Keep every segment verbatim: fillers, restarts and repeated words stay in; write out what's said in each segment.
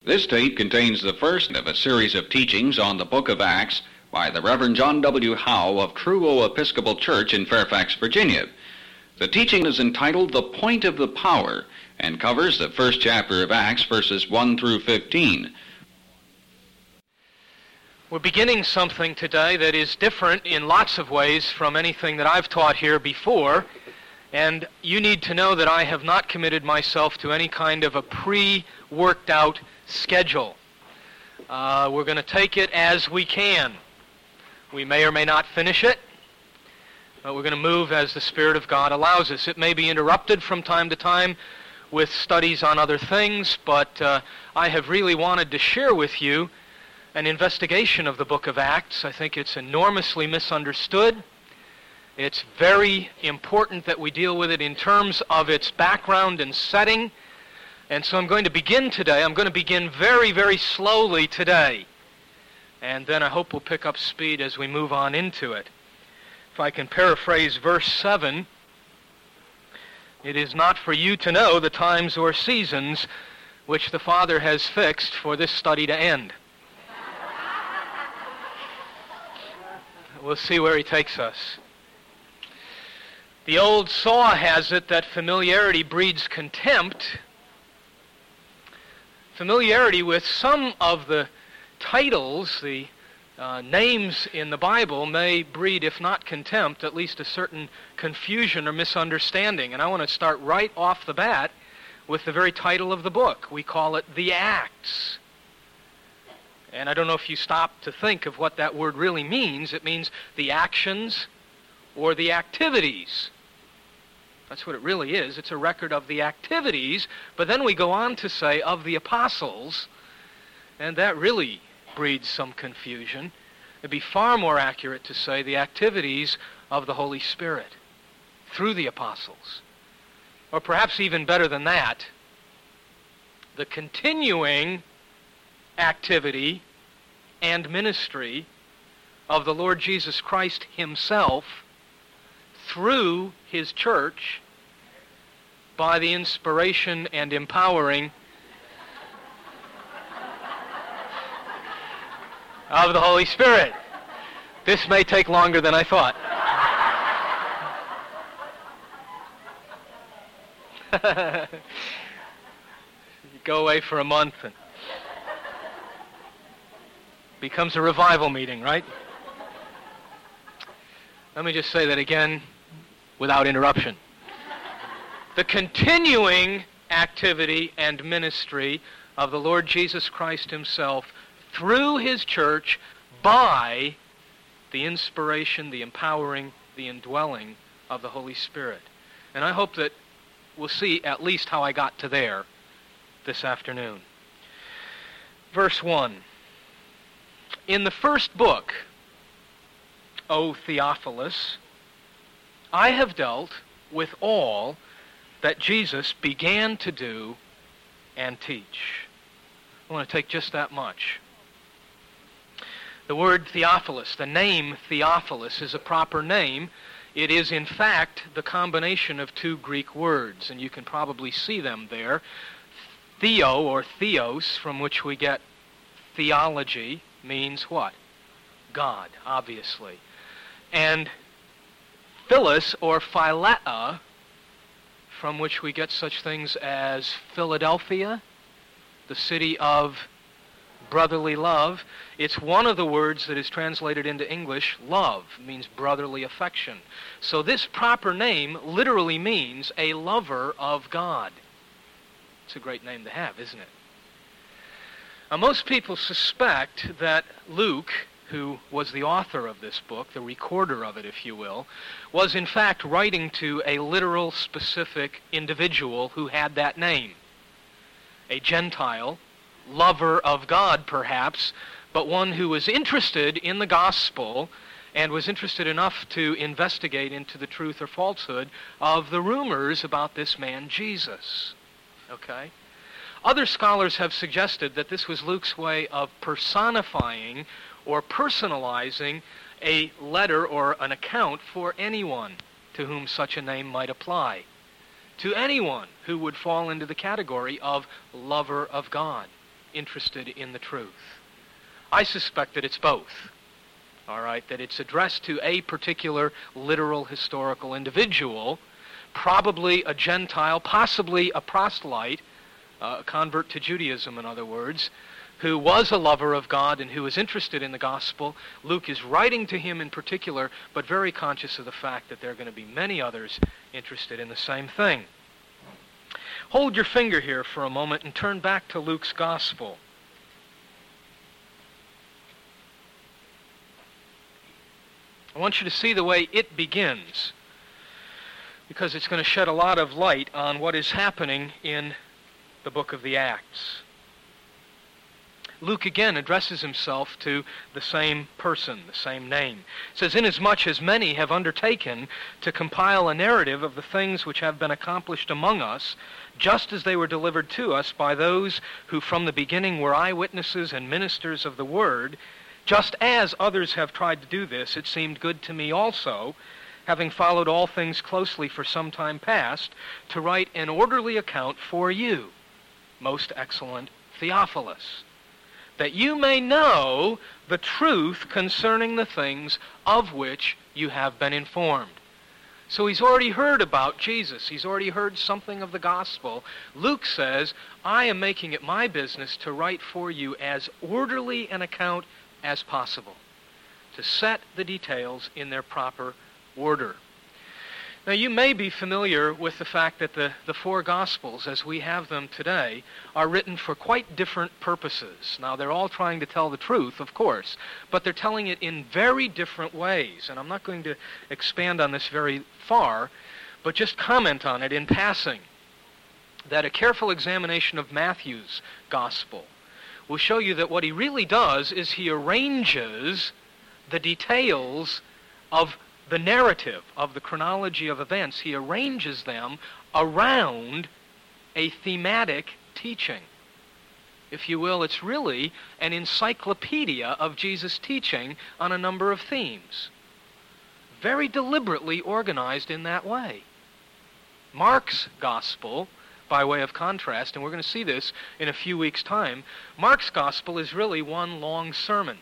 This tape contains the first of a series of teachings on the Book of Acts by the Reverend John W. Howe of True Episcopal Church in Fairfax, Virginia. The teaching is entitled The Point of the Power and covers the first chapter of Acts, verses one through fifteen. We're beginning something today that is different in lots of ways from anything that I've taught here before, and you need to know that I have not committed myself to any kind of a pre-worked out schedule. Uh, we're going to take it as we can. We may or may not finish it, but we're going to move as the Spirit of God allows us. It may be interrupted from time to time with studies on other things, but uh, I have really wanted to share with you an investigation of the book of Acts. I think it's enormously misunderstood. It's very important that we deal with it in terms of its background and setting. And so I'm going to begin today. I'm going to begin very, very slowly today. And then I hope we'll pick up speed as we move on into it. If I can paraphrase verse seven, it is not for you to know the times or seasons which the Father has fixed for this study to end. We'll see where he takes us. The old saw has it that familiarity breeds contempt. Familiarity with some of the titles, the uh, names in the Bible, may breed, if not contempt, at least a certain confusion or misunderstanding. And I want to start right off the bat with the very title of the book. We call it The Acts. And I don't know if you stop to think of what that word really means. It means the actions or the activities. That's what it really is. It's a record of the activities, but then we go on to say of the apostles, and that really breeds some confusion. It'd be far more accurate to say the activities of the Holy Spirit through the apostles. Or perhaps even better than that, the continuing activity and ministry of the Lord Jesus Christ himself through his church by the inspiration and empowering of the Holy Spirit. This may take longer than I thought. You go away for a month and becomes a revival meeting, right? Let me just say that again without interruption. The continuing activity and ministry of the Lord Jesus Christ himself through his church by the inspiration, the empowering, the indwelling of the Holy Spirit. And I hope that we'll see at least how I got to there this afternoon. Verse one. In the first book, O Theophilus, I have dealt with all that Jesus began to do and teach. I want to take just that much. The word Theophilus, the name Theophilus, is a proper name. It is, in fact, the combination of two Greek words, and you can probably see them there. Theo, or theos, from which we get theology, means what? God, obviously. And Phyllis, or Philea, from which we get such things as Philadelphia, the city of brotherly love. It's one of the words that is translated into English, love, means brotherly affection. So this proper name literally means a lover of God. It's a great name to have, isn't it? Now, most people suspect that Luke, who was the author of this book, the recorder of it, if you will, was in fact writing to a literal, specific individual who had that name. A Gentile, lover of God, perhaps, but one who was interested in the gospel and was interested enough to investigate into the truth or falsehood of the rumors about this man Jesus. Okay? Other scholars have suggested that this was Luke's way of personifying or personalizing a letter or an account for anyone to whom such a name might apply. To anyone who would fall into the category of lover of God. interested in the truth? I suspect that it's both. All right, that it's addressed to a particular literal historical individual, probably a Gentile, possibly a proselyte, uh, a convert to Judaism, in other words, who was a lover of God and who was interested in the gospel. Luke is writing to him in particular, but very conscious of the fact that there are going to be many others interested in the same thing. Hold your finger here for a moment and turn back to Luke's gospel. I want you to see the way it begins, because it's going to shed a lot of light on what is happening in the book of the Acts. Luke again addresses himself to the same person, the same name. It says, "Inasmuch as many have undertaken to compile a narrative of the things which have been accomplished among us, just as they were delivered to us by those who from the beginning were eyewitnesses and ministers of the word, just as others have tried to do this, it seemed good to me also, having followed all things closely for some time past, to write an orderly account for you, most excellent Theophilus, that you may know the truth concerning the things of which you have been informed." So he's already heard about Jesus. He's already heard something of the gospel. Luke says, I am making it my business to write for you as orderly an account as possible, to set the details in their proper order. Now, you may be familiar with the fact that the, the four Gospels, as we have them today, are written for quite different purposes. Now, they're all trying to tell the truth, of course, but they're telling it in very different ways. And I'm not going to expand on this very far, but just comment on it in passing, that a careful examination of Matthew's Gospel will show you that what he really does is he arranges the details of the narrative, of the chronology of events. He arranges them around a thematic teaching. If you will, it's really an encyclopedia of Jesus' teaching on a number of themes. Very deliberately organized in that way. Mark's Gospel, by way of contrast, and we're going to see this in a few weeks' time, Mark's Gospel is really one long sermon.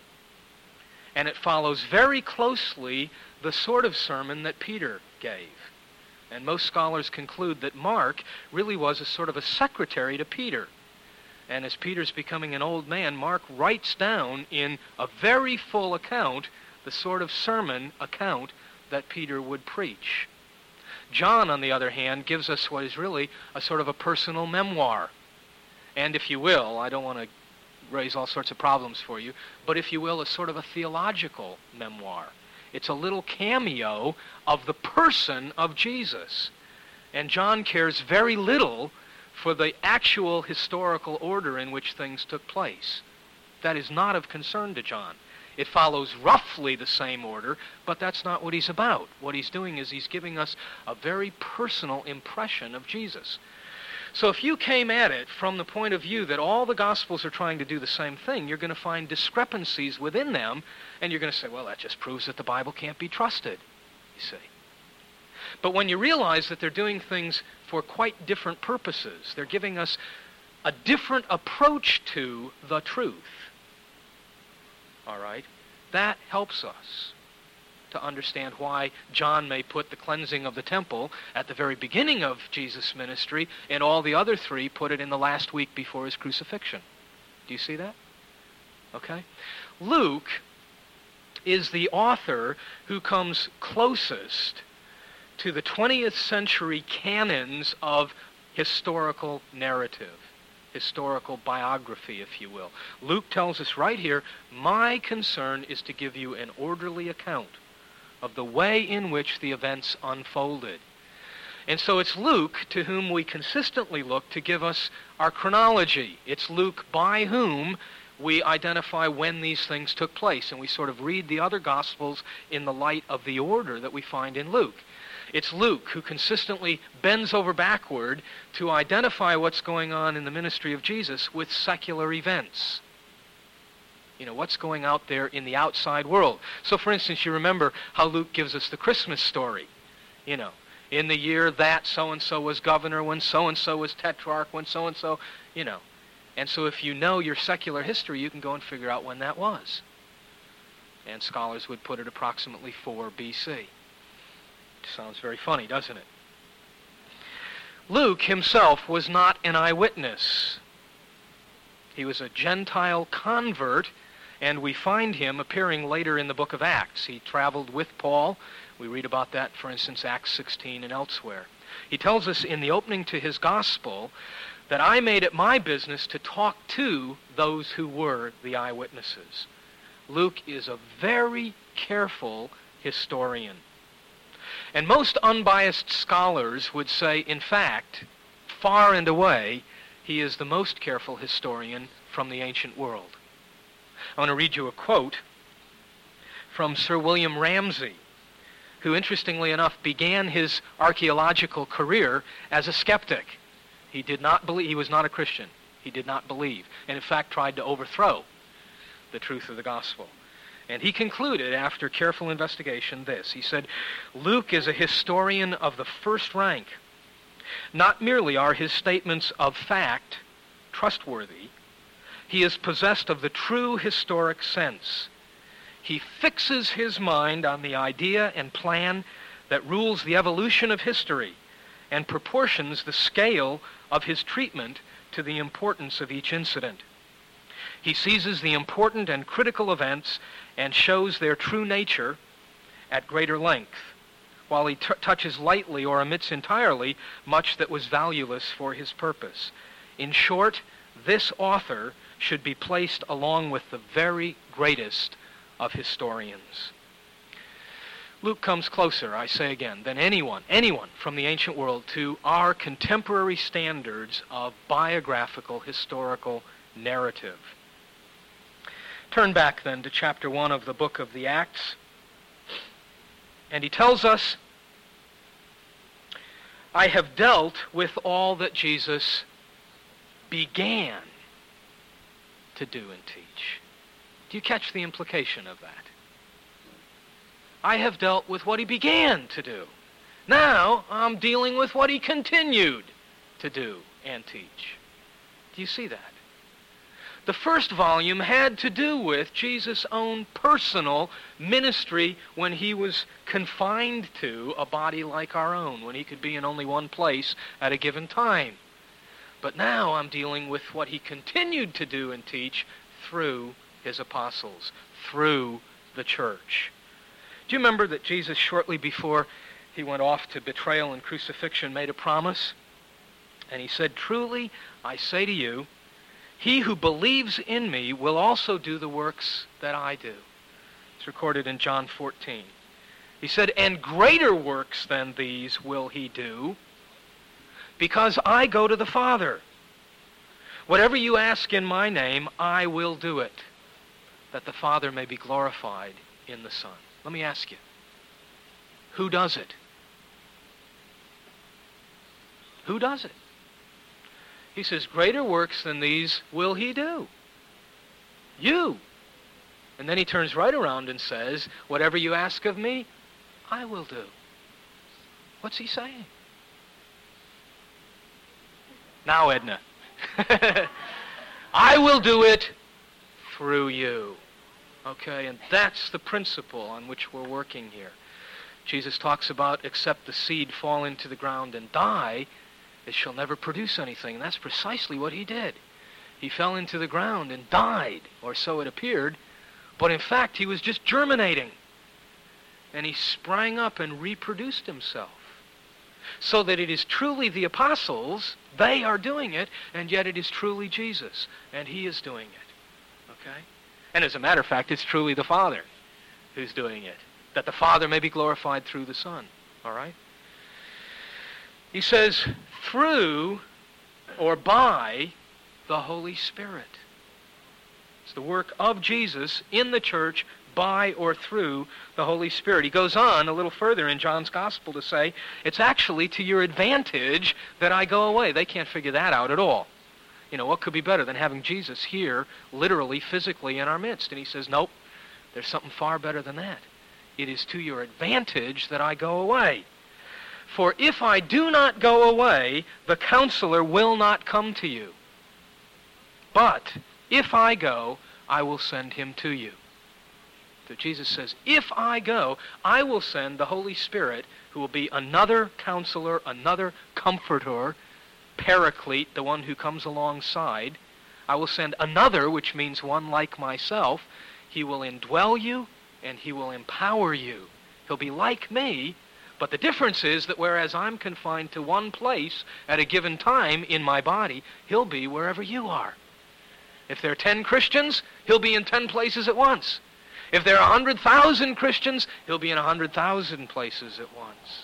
And it follows very closely the sort of sermon that Peter gave. And most scholars conclude that Mark really was a sort of a secretary to Peter. And as Peter's becoming an old man, Mark writes down in a very full account the sort of sermon account that Peter would preach. John, on the other hand, gives us what is really a sort of a personal memoir. And if you will, I don't want to raise all sorts of problems for you, but if you will, a sort of a theological memoir. It's a little cameo of the person of Jesus. And John cares very little for the actual historical order in which things took place. That is not of concern to John. It follows roughly the same order, but that's not what he's about. What he's doing is he's giving us a very personal impression of Jesus. So if you came at it from the point of view that all the Gospels are trying to do the same thing, you're going to find discrepancies within them, and you're going to say, well, that just proves that the Bible can't be trusted, you see. But when you realize that they're doing things for quite different purposes, they're giving us a different approach to the truth, all right, that helps us to understand why John may put the cleansing of the temple at the very beginning of Jesus' ministry, and all the other three put it in the last week before his crucifixion. Do you see that? Okay. Luke is the author who comes closest to the twentieth century canons of historical narrative, historical biography, if you will. Luke tells us right here, my concern is to give you an orderly account of the way in which the events unfolded. And so it's Luke to whom we consistently look to give us our chronology. It's Luke by whom we identify when these things took place, and we sort of read the other Gospels in the light of the order that we find in Luke. It's Luke who consistently bends over backward to identify what's going on in the ministry of Jesus with secular events. You know, what's going out there in the outside world. So, for instance, you remember how Luke gives us the Christmas story. You know, in the year that so-and-so was governor, when so-and-so was tetrarch, when so-and-so, you know. And so if you know your secular history, you can go and figure out when that was. And scholars would put it approximately four B C. Sounds very funny, doesn't it? Luke himself was not an eyewitness. He was a Gentile convert, and we find him appearing later in the book of Acts. He traveled with Paul. We read about that, for instance, Acts sixteen and elsewhere. He tells us in the opening to his gospel that I made it my business to talk to those who were the eyewitnesses. Luke is a very careful historian. And most unbiased scholars would say, in fact, far and away, he is the most careful historian from the ancient world. I want to read you a quote from Sir William Ramsay, who, interestingly enough, began his archaeological career as a skeptic. He did not believe, he was not a Christian. He did not believe, and in fact tried to overthrow the truth of the gospel. And he concluded, after careful investigation, this. He said, Luke is a historian of the first rank. Not merely are his statements of fact trustworthy, he is possessed of the true historic sense. He fixes his mind on the idea and plan that rules the evolution of history and proportions the scale of his treatment to the importance of each incident. He seizes the important and critical events and shows their true nature at greater length, while he t- touches lightly or omits entirely much that was valueless for his purpose. In short, this author should be placed along with the very greatest of historians. Luke comes closer, I say again, than anyone, anyone from the ancient world to our contemporary standards of biographical, historical narrative. Turn back then to chapter one of the book of the Acts, and he tells us, I have dealt with all that Jesus began to do and teach. Do you catch the implication of that? I have dealt with what he began to do. Now I'm dealing with what he continued to do and teach. Do you see that? The first volume had to do with Jesus' own personal ministry when he was confined to a body like our own, when he could be in only one place at a given time. But now I'm dealing with what he continued to do and teach through his apostles, through the church. Do you remember that Jesus, shortly before he went off to betrayal and crucifixion, made a promise? And he said, truly, I say to you, he who believes in me will also do the works that I do. It's recorded in John fourteen. He said, and greater works than these will he do, because I go to the Father. Whatever you ask in my name, I will do it, that the Father may be glorified in the Son. Let me ask you, who does it? Who does it? He says, greater works than these will he do. You. And then he turns right around and says, whatever you ask of me, I will do. What's he saying? Now, Edna. I will do it through you. Okay, and that's the principle on which we're working here. Jesus talks about, except the seed fall into the ground and die, it shall never produce anything. And that's precisely what he did. He fell into the ground and died, or so it appeared, but in fact he was just germinating. And he sprang up and reproduced himself. So that it is truly the apostles, they are doing it, and yet it is truly Jesus, and he is doing it. Okay? And as a matter of fact, it's truly the Father who's doing it, that the Father may be glorified through the Son. All right? He says, through or by the Holy Spirit. It's the work of Jesus in the church by or through the Holy Spirit. He goes on a little further in John's Gospel to say, it's actually to your advantage that I go away. They can't figure that out at all. You know, what could be better than having Jesus here, literally, physically in our midst? And he says, nope, there's something far better than that. It is to your advantage that I go away. For if I do not go away, the Counselor will not come to you. But if I go, I will send him to you. So Jesus says, if I go, I will send the Holy Spirit, who will be another counselor, another comforter, paraclete, the one who comes alongside. I will send another, which means one like myself. He will indwell you, and he will empower you. He'll be like me, but the difference is that whereas I'm confined to one place at a given time in my body, he'll be wherever you are. If there are ten Christians, he'll be in ten places at once. If there are one hundred thousand Christians, he'll be in one hundred thousand places at once.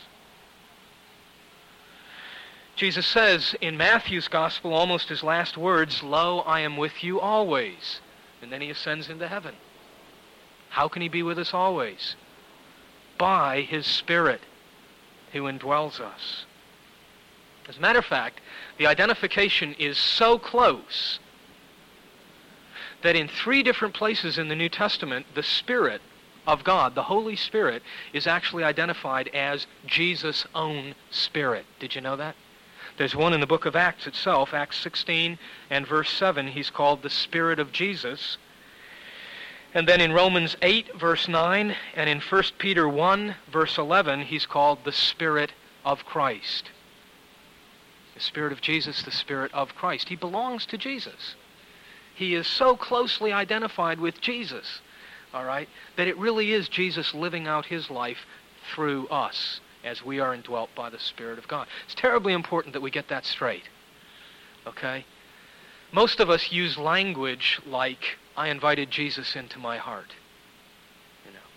Jesus says in Matthew's Gospel, almost his last words, "Lo, I am with you always." And then he ascends into heaven. How can he be with us always? By his Spirit, who indwells us. As a matter of fact, the identification is so close that in three different places in the New Testament, the Spirit of God, the Holy Spirit, is actually identified as Jesus' own Spirit. Did you know that? There's one in the book of Acts itself, Acts sixteen and verse seven, he's called the Spirit of Jesus. And then in Romans eight, verse nine, and in First Peter one, verse eleven, he's called the Spirit of Christ. The Spirit of Jesus, the Spirit of Christ. He belongs to Jesus. He is so closely identified with Jesus, all right, that it really is Jesus living out his life through us as we are indwelt by the Spirit of God. It's terribly important that we get that straight, okay? Most of us use language like, I invited Jesus into my heart. You know,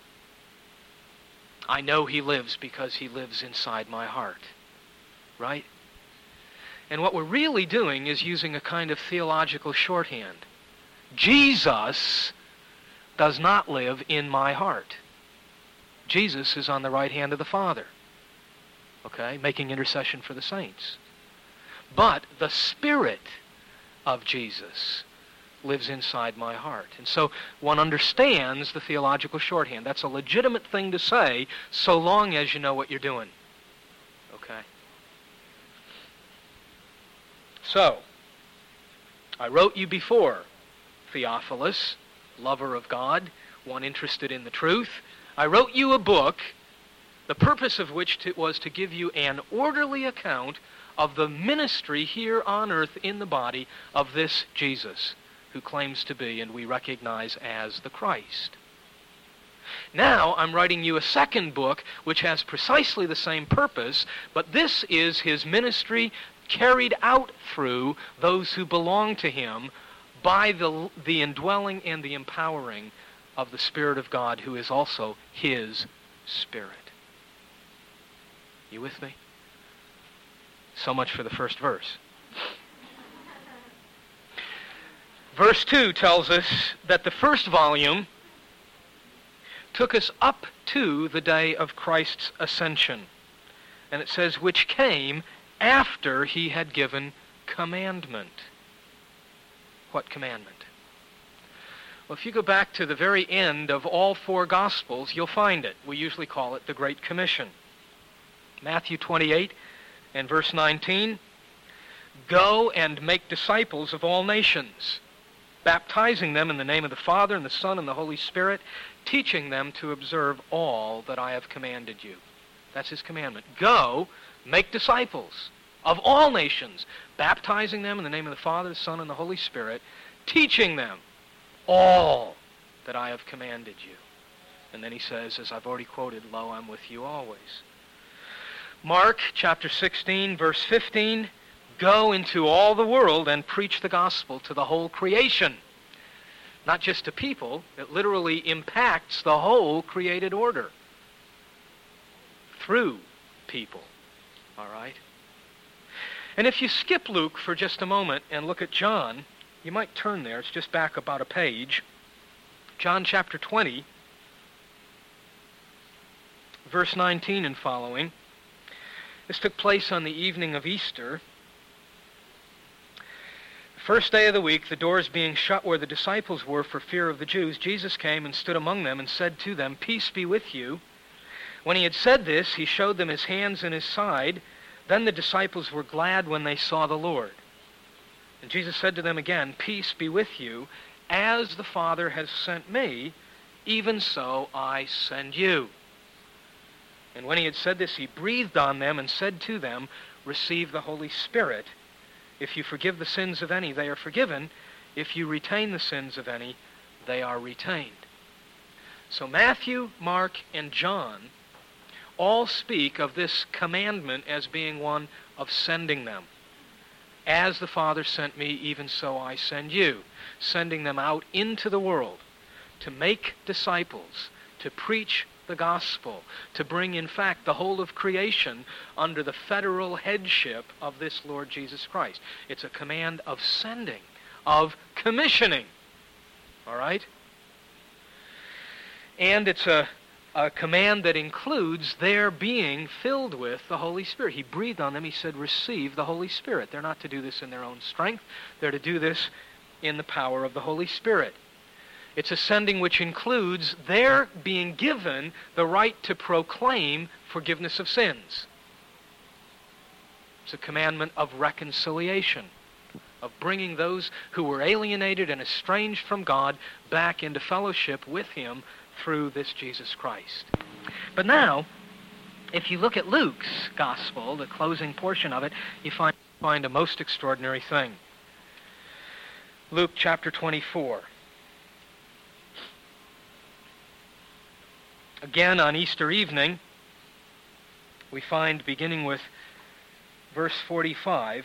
I know he lives because he lives inside my heart, right? And what we're really doing is using a kind of theological shorthand. Jesus does not live in my heart. Jesus is on the right hand of the Father, okay, making intercession for the saints. But the Spirit of Jesus lives inside my heart. And so one understands the theological shorthand. That's a legitimate thing to say so long as you know what you're doing, okay? So, I wrote you before, Theophilus, lover of God, one interested in the truth. I wrote you a book, the purpose of which to, was to give you an orderly account of the ministry here on earth in the body of this Jesus, who claims to be and we recognize as the Christ. Now I'm writing you a second book which has precisely the same purpose, but this is his ministry carried out through those who belong to him by the, the indwelling and the empowering of the Spirit of God, who is also his Spirit. You with me? So much for the first verse. Verse two tells us that the first volume took us up to the day of Christ's ascension. And it says, which came after he had given commandment. What commandment? Well, if you go back to the very end of all four Gospels, you'll find it. We usually call it the Great Commission. Matthew twenty-eight and verse nineteen, go and make disciples of all nations, baptizing them in the name of the Father and the Son and the Holy Spirit, teaching them to observe all that I have commanded you. That's his commandment. Go, make disciples of all nations, baptizing them in the name of the Father, the Son, and the Holy Spirit, teaching them all that I have commanded you. And then he says, as I've already quoted, lo, I'm with you always. Mark chapter sixteen, verse fifteen, go into all the world and preach the gospel to the whole creation. Not just to people, it literally impacts the whole created order through people. All right? And if you skip Luke for just a moment and look at John, you might turn there. It's just back about a page. John chapter twenty, verse nineteen and following. This took place on the evening of Easter. The first day of the week, the doors being shut where the disciples were for fear of the Jews, Jesus came and stood among them and said to them, peace be with you. When he had said this, he showed them his hands and his side. Then the disciples were glad when they saw the Lord. And Jesus said to them again, "Peace be with you. As the Father has sent me, even so I send you." And when he had said this, he breathed on them and said to them, "Receive the Holy Spirit. If you forgive the sins of any, they are forgiven. If you retain the sins of any, they are retained." So Matthew, Mark, and John all speak of this commandment as being one of sending them. As the Father sent me, even so I send you. Sending them out into the world to make disciples, to preach the gospel, to bring, in fact, the whole of creation under the federal headship of this Lord Jesus Christ. It's a command of sending, of commissioning. All right? And it's a, a command that includes their being filled with the Holy Spirit. He breathed on them. He said, "Receive the Holy Spirit." They're not to do this in their own strength. They're to do this in the power of the Holy Spirit. It's a sending which includes their being given the right to proclaim forgiveness of sins. It's a commandment of reconciliation, of bringing those who were alienated and estranged from God back into fellowship with Him through this Jesus Christ. But now, if you look at Luke's gospel, the closing portion of it, you find, find a most extraordinary thing. Luke chapter twenty-four. Again, on Easter evening, we find, beginning with verse forty-five,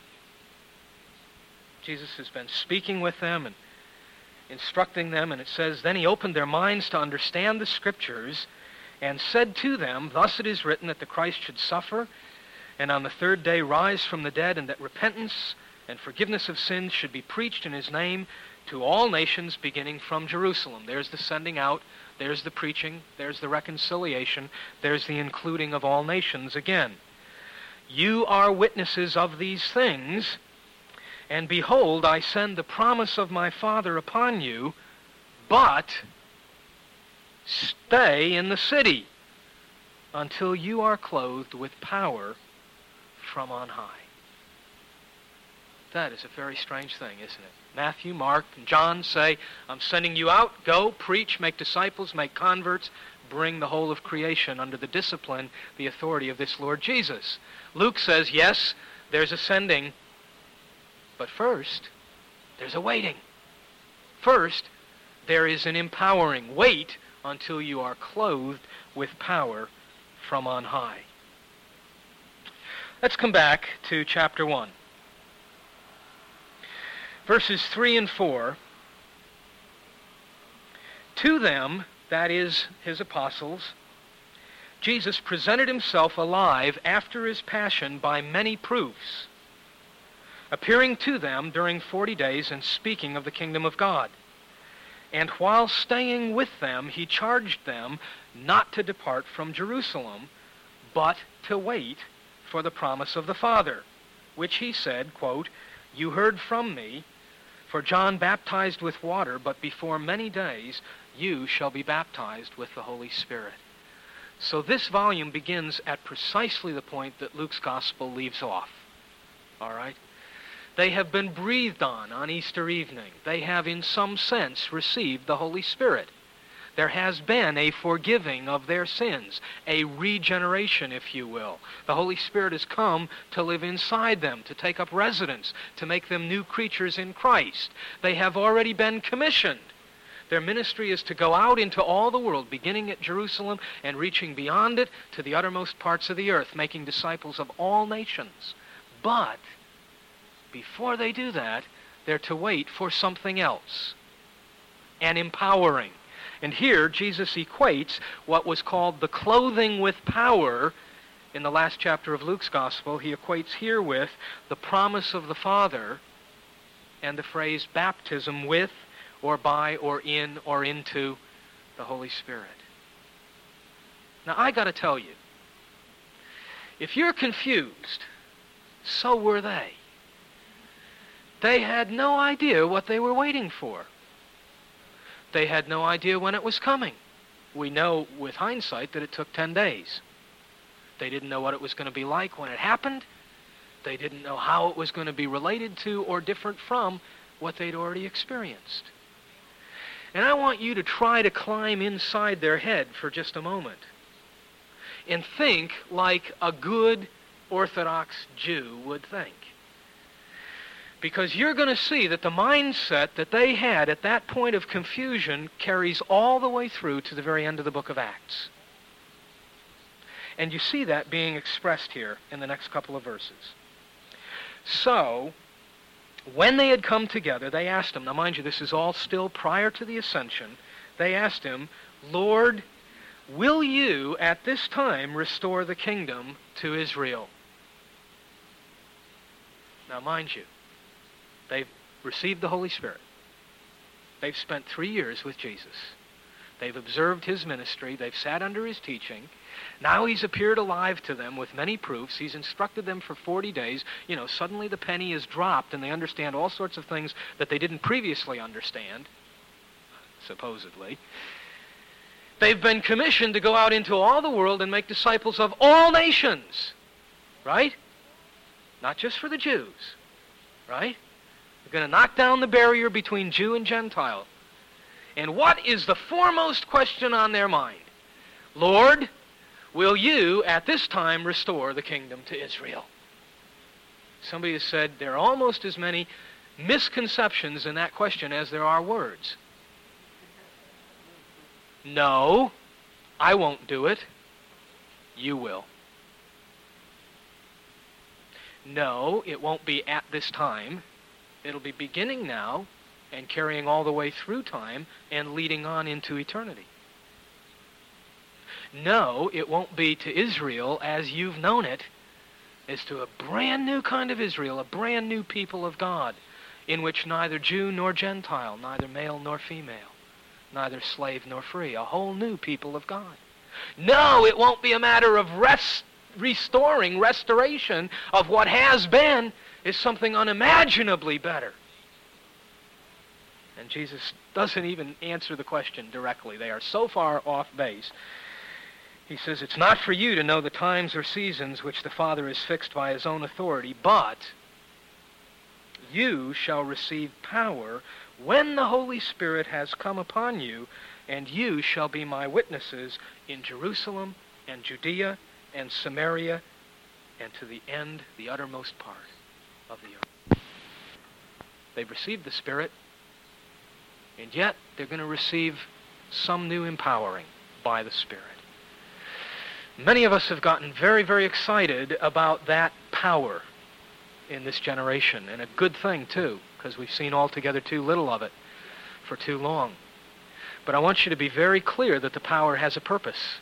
Jesus has been speaking with them and instructing them, and it says, "Then he opened their minds to understand the Scriptures, and said to them, Thus it is written that the Christ should suffer, and on the third day rise from the dead, and that repentance and forgiveness of sins should be preached in his name to all nations, beginning from Jerusalem." There's the sending out, there's the preaching, there's the reconciliation, there's the including of all nations again. "You are witnesses of these things, and behold, I send the promise of my Father upon you, but stay in the city until you are clothed with power from on high." That is a very strange thing, isn't it? Matthew, Mark, and John say, "I'm sending you out. Go, preach, make disciples, make converts, bring the whole of creation under the discipline, the authority of this Lord Jesus." Luke says, yes, there's a sending, but first, there's a waiting. First, there is an empowering. Wait until you are clothed with power from on high. Let's come back to chapter one. Verses three and four. "To them," that is, his apostles, "Jesus presented himself alive after his passion by many proofs, appearing to them during forty days and speaking of the kingdom of God. And while staying with them, he charged them not to depart from Jerusalem, but to wait for the promise of the Father, which he said, quote, 'You heard from me, for John baptized with water, but before many days you shall be baptized with the Holy Spirit.'" So this volume begins at precisely the point that Luke's gospel leaves off. All right? They have been breathed on on Easter evening. They have in some sense received the Holy Spirit. There has been a forgiving of their sins, a regeneration, if you will. The Holy Spirit has come to live inside them, to take up residence, to make them new creatures in Christ. They have already been commissioned. Their ministry is to go out into all the world, beginning at Jerusalem and reaching beyond it to the uttermost parts of the earth, making disciples of all nations. But before they do that, they're to wait for something else, an empowering. And here, Jesus equates what was called the clothing with power in the last chapter of Luke's Gospel. He equates here with the promise of the Father and the phrase baptism with or by or in or into the Holy Spirit. Now, I got to tell you, if you're confused, so were they. They had no idea what they were waiting for. They had no idea when it was coming. We know with hindsight that it took ten days. They didn't know what it was going to be like when it happened. they didn't know how it was going to be related to or different from what they'd already experienced. And I want you to try to climb inside their head for just a moment and think like a good Orthodox Jew would think. Because you're going to see that the mindset that they had at that point of confusion carries all the way through to the very end of the book of Acts. And you see that being expressed here in the next couple of verses. So, when they had come together, they asked him, now mind you, this is all still prior to the ascension, they asked him, Lord, will you at this time restore the kingdom to Israel? Now mind you, they've received the Holy Spirit. They've spent three years with Jesus. They've observed his ministry. They've sat under his teaching. Now he's appeared alive to them with many proofs. He's instructed them for forty days. You know, suddenly the penny is dropped and they understand all sorts of things that they didn't previously understand, supposedly. They've been commissioned to go out into all the world and make disciples of all nations, right? Not just for the Jews, right? They're going to knock down the barrier between Jew and Gentile. And what is the foremost question on their mind? Lord, will you at this time restore the kingdom to Israel? Somebody has said there are almost as many misconceptions in that question as there are words. No, I won't do it. You will. No, it won't be at this time. It'll be beginning now and carrying all the way through time and leading on into eternity. No, it won't be to Israel as you've known it. It's to a brand new kind of Israel, a brand new people of God, in which neither Jew nor Gentile, neither male nor female, neither slave nor free, a whole new people of God. No, it won't be a matter of rest, restoring, restoration of what has been. Is something unimaginably better. And Jesus doesn't even answer the question directly. They are so far off base. He says, it's not for you to know the times or seasons which the Father has fixed by his own authority, but you shall receive power when the Holy Spirit has come upon you, and you shall be my witnesses in Jerusalem and Judea and Samaria and to the end, the uttermost part of the earth. They've received the Spirit, and yet they're going to receive some new empowering by the Spirit. Many of us have gotten very, very excited about that power in this generation, and a good thing, too, because we've seen altogether too little of it for too long. But I want you to be very clear that the power has a purpose.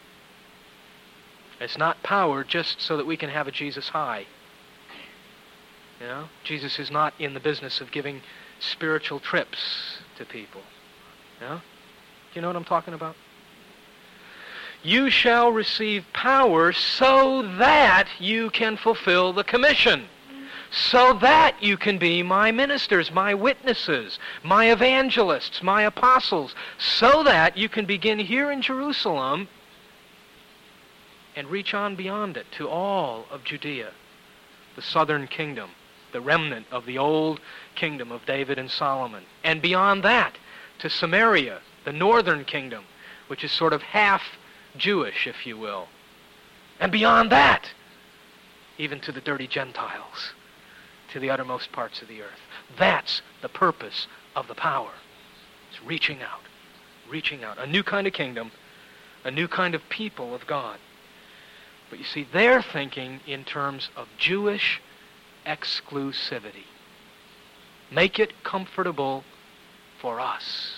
It's not power just so that we can have a Jesus high. You know, Jesus is not in the business of giving spiritual trips to people. You know? Do you know what I'm talking about? You shall receive power so that you can fulfill the commission. So that you can be my ministers, my witnesses, my evangelists, my apostles. So that you can begin here in Jerusalem and reach on beyond it to all of Judea, the southern kingdom, the remnant of the old kingdom of David and Solomon. And beyond that, to Samaria, the northern kingdom, which is sort of half Jewish, if you will. And beyond that, even to the dirty Gentiles, to the uttermost parts of the earth. That's the purpose of the power. It's reaching out, reaching out. A new kind of kingdom, a new kind of people of God. But you see, they're thinking in terms of Jewish exclusivity. Make it comfortable for us.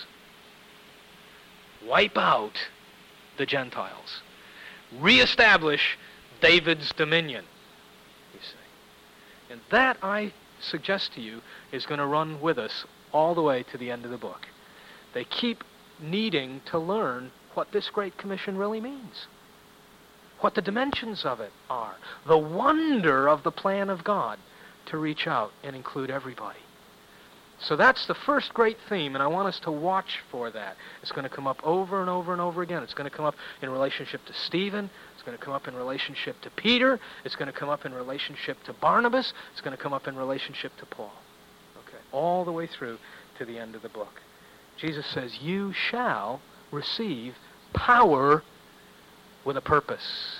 Wipe out the Gentiles. Reestablish David's dominion, you see. And that, I suggest to you, is going to run with us all the way to the end of the book. They keep needing to learn what this Great Commission really means, what the dimensions of it are, the wonder of the plan of God to reach out and include everybody. So that's the first great theme, and I want us to watch for that. It's going to come up over and over and over again. It's going to come up in relationship to Stephen. It's going to come up in relationship to Peter. It's going to come up in relationship to Barnabas. It's going to come up in relationship to Paul. Okay, all the way through to the end of the book. Jesus says, you shall receive power with a purpose.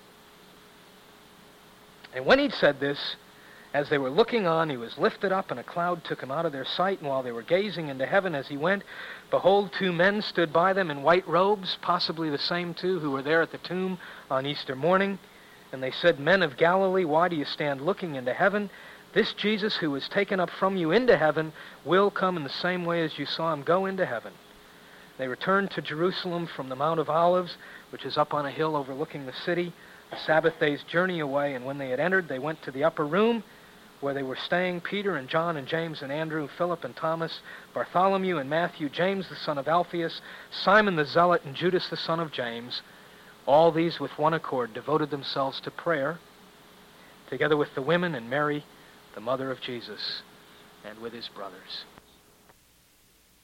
And when he'd said this, as they were looking on, he was lifted up, and a cloud took him out of their sight. And while they were gazing into heaven as he went, behold, two men stood by them in white robes, possibly the same two who were there at the tomb on Easter morning. And they said, men of Galilee, why do you stand looking into heaven? This Jesus who was taken up from you into heaven will come in the same way as you saw him go into heaven. They returned to Jerusalem from the Mount of Olives, which is up on a hill overlooking the city, a Sabbath day's journey away. And when they had entered, they went to the upper room where they were staying, Peter and John and James and Andrew, Philip and Thomas, Bartholomew and Matthew, James the son of Alphaeus, Simon the Zealot, and Judas the son of James. All these with one accord devoted themselves to prayer, together with the women and Mary, the mother of Jesus, and with his brothers.